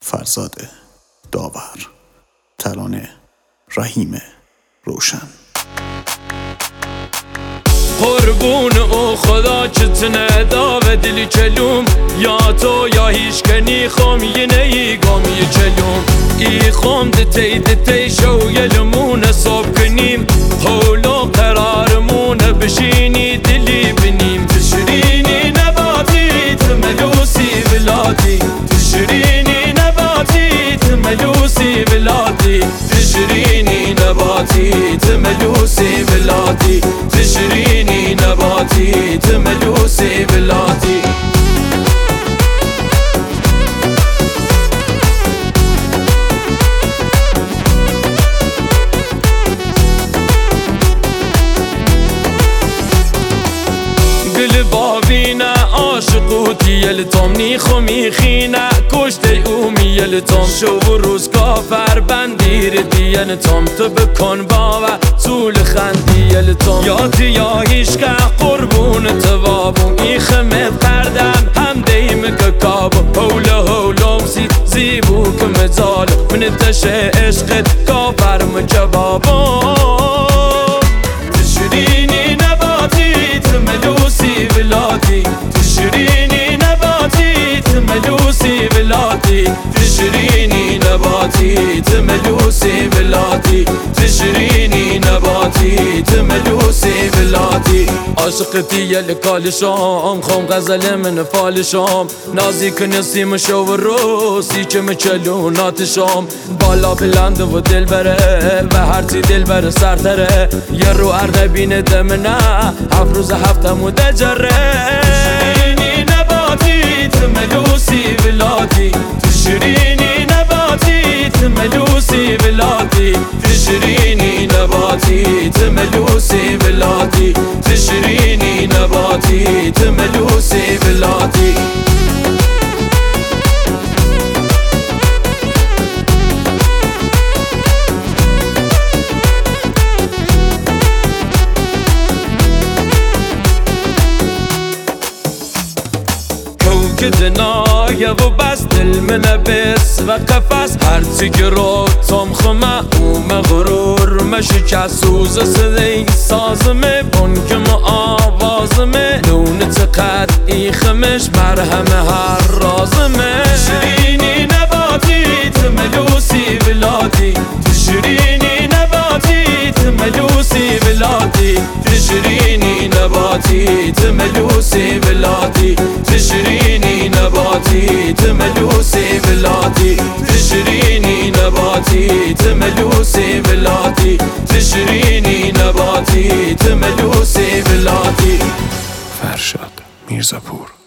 فرزاد داور، ترانه رحیم روشن. قربون او خدا چتنه داو دلی چلوم، یا تو یا هیچ کنی خوم یه نی گم یه چلوم. ای خوم دتی شو یلمون صاب کنیم، حولو قرارمون بشینی دلی بنیم. تشرینی نباتی تملوسی بلادی، تشرینی نباتی تملوسی بلادی، تشرینی نباتی تملوسی بلادی، تشرینی نباتی تملوسی بلادی. گل بابینه عاشقوتی یلتام نیخو میخینه، کشته او میلتام شو و روز کافر بندیر دیلتام. تو بکن باور طول خندی یلتام، یادی یا هیشکه قربون توابم. ای خمت قردم هم دیم که کابم، هولم زیبو که مزال من تشه عشقت کافر مجبابم. تشرینی نباتی تملوسی بلادی، تشرینی نباتی تملوسی بلادی، تشرینی نباتی تملوسی بلادی، تشرینی نباتی تملوسی بلادی. عاشقتی یل کالشام خوم غزل من فالشام، نازی کنسیم شو و روسی که مچلوناتشام. بالا بلند و دل بره و هرچی دل بره سرتره، یه رو اردبین دمنه هفت روز هفتم و دجره. تشرینی نباتی تملوسی بلادی، تشرینی نباتی تملوسی بلادی، تشرینی نباتی تملوسی بلادی، تشرینی نباتی تملوسی بلادی. دنایه و بس دل منه بس و قفص، هرچی گرو تام خمه او مغرور مشکست سوز صدای سازمه بانکم و آوازمه. نون چقدر ای خمش مرهم هر رازمه. تشرینی نباتی تملوسی بلادی، تشرینی نباتی تملوسی بلادی، تشرینی نباتی تملوسی بلادی، تشرینی نباتی تملوسی بلادی، تشرینی نباتی تملوسی بلادی، تشرینی نباتی تملوسی بلادی. فرشاد میرزاپور.